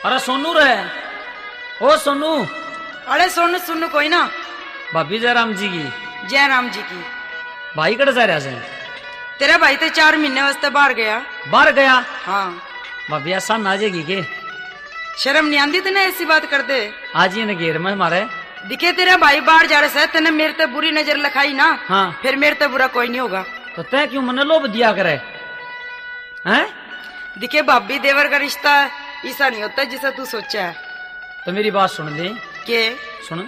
अरे सोनू रे, ओ सोनू। अरे सोनू सुनू कोई ना। भाभी जयराम जी की। जयराम जी की। भाई कड़े जा रहा से? तेरा भाई तो 4 महीने वास्ते बाहर गया। बाहर गया? हाँ। भाभी ऐसा ना जाएगी के? शर्म नहीं आंदी तेने ऐसी बात कर दे? आज ये घेर में हमारे दिखे तेरा भाई बाहर जा रहा है, तेने मेरे ते बुरी नजर लखाई ना। हाँ। फिर मेरे ते बुरा कोई नहीं होगा। तो तय क्यों मने लोभ दिया करे हैं? दिखे भाभी देवर का रिश्ता ऐसा नहीं होता जिसे तू सोचा है। तो मेरी बात सुन ले। के सुन।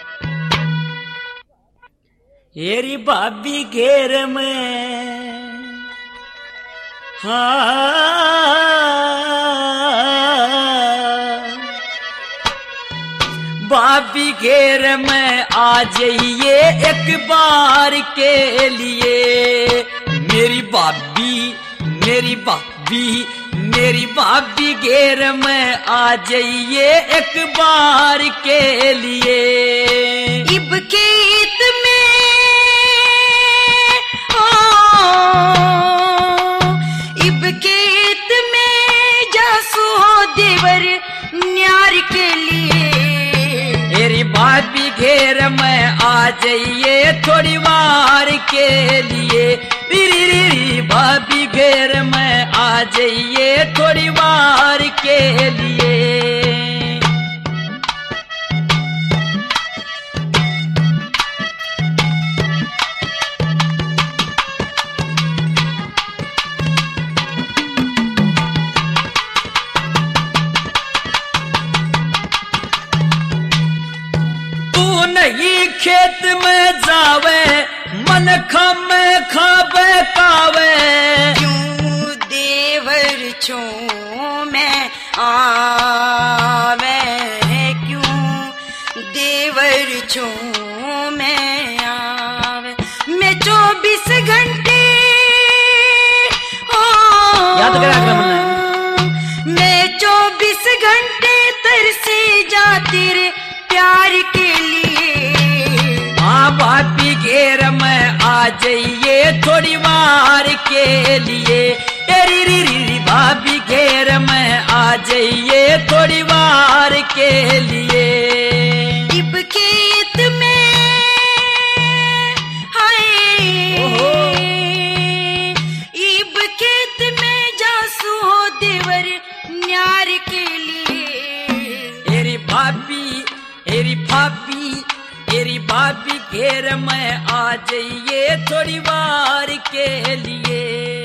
येरी भाभी घेर में, हाँ भाभी घेर में आ जाइए एक बार के लिए। मेरी भाभी मेरी भाभी मेरी भाभी घेर में आ जाइए एक बार के लिए। इब खेत में इब खेत में जासू हो देवर न्यार के लिए। मेरी भाभी घेर में आ जाइए थोड़ी बार के लिए। री भाभी घेर में आ जाइए थोड़ी बार के लिए। नहीं खेत में जावे मन खामे खावे कावे। क्यों देवर छो मैं आवे, क्यों देवर छो मैं आवे। मैं 24 घंटे याद करा मैं 24 घंटे तरसे जाती रे प्यार के लिए। हाँ भाभी घेर में आ जाइए थोड़ी बार के लिए। री भाभी घेर में आ जाइए थोड़ी बार के लिए। इब खेत में हाय, इब खेत में जासू हो देवर न्यार के लिए। एरी भाभी एरी भाभी घेर में आ जाइए थोड़ी बार के लिए।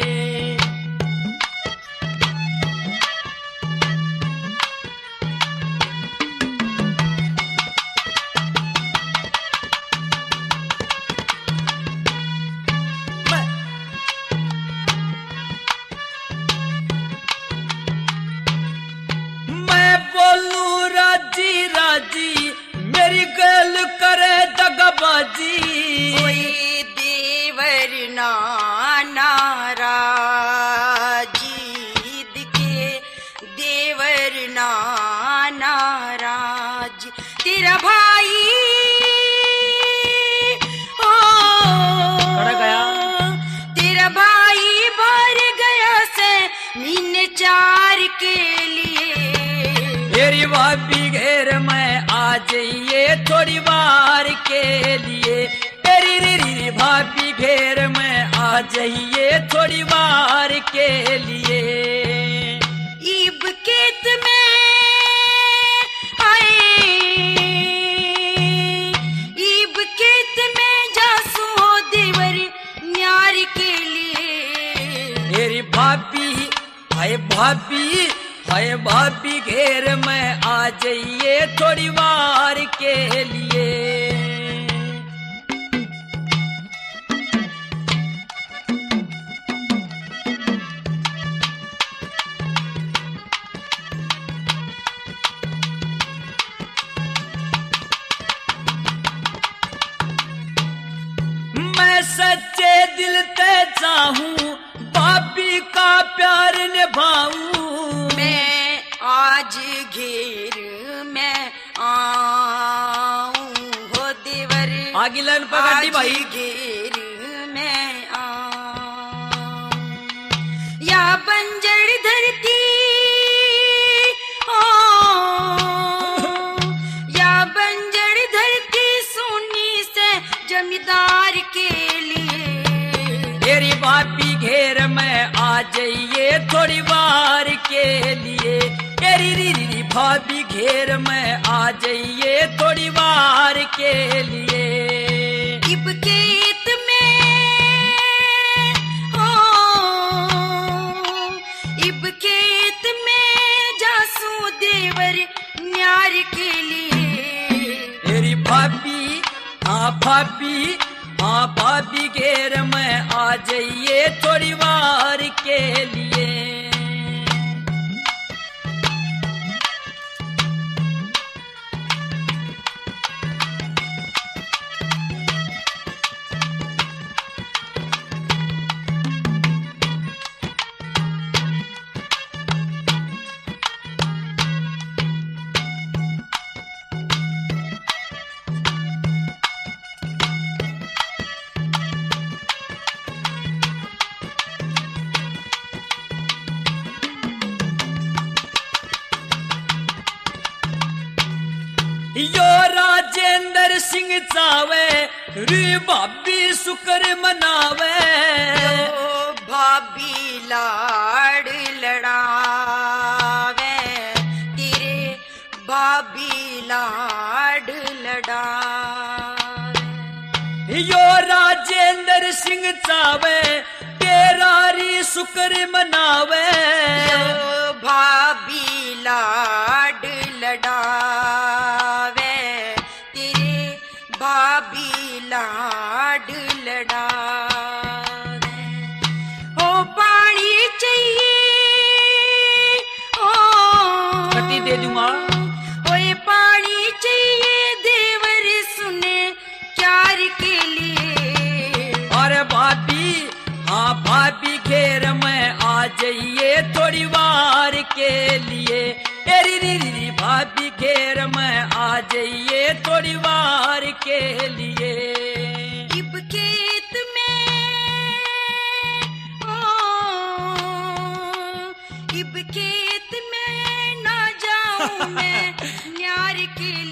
मैं बोलूं राजी राजी मेरी गल करे दगाबाजी। कोई देवर नाराजी दिखे देवर नाराज। तेरा भाई गया? तेरा भाई बाहर गया से महीने 4 के लिए। मेरी भाभी घेर में आ जाइए थोड़ी बार के लिए। री भाभी घेर में आ जाइए थोड़ी बार के लिए। ईब खेत में आए, ईब खेत में जासू हो देवर न्यार के लिए। मेरी भाभी हाय भाभी घेर में आ जाइए थोड़ी बार के लिए। मैं सच्चे दिल ते चाहूं भाभी का प्यार निभाऊं। मैं आज घेर में आऊं हो देवर आगे लन पकड़ी भाई। घेर में आऊं या बंजर धरती जाइए थोड़ी वार के लिए। री री री भाभी घेर में आ जाइए थोड़ी वार के लिए। इब खेत में हो, इब खेत में जासू देवर न्यार के लिए। तेरी भाभी हाँ भाभी, हाँ भाभी घेर में आ जाइए थोड़ी वार के लिए। यो राजेंद्र सिंह चावे रे भाभी शुक्र मनावे। ओ भाभी लाड़ लड़ावे, तेरे भाभी लाड़ लड़ावे। यो राजेंद्र सिंह चावे तेरा री शुक्र मनावे। ओ भाभी लाड़ लड़ावे, तेरे भाभी लाड लड़ावे। ओ पानी चाहिए ओ पति दे दूंगा। ओए पानी चाहिए देवर सुने प्यार के लिए। और भाभी हाँ भाभी घेर में आ जाइए थोड़ी वार के लिए। री री री भाभी घेर में आ जाइए थोड़ी वार के लिए। इब खेत में ओ, इब खेत में ना जाऊं मैं न्यार के लिए।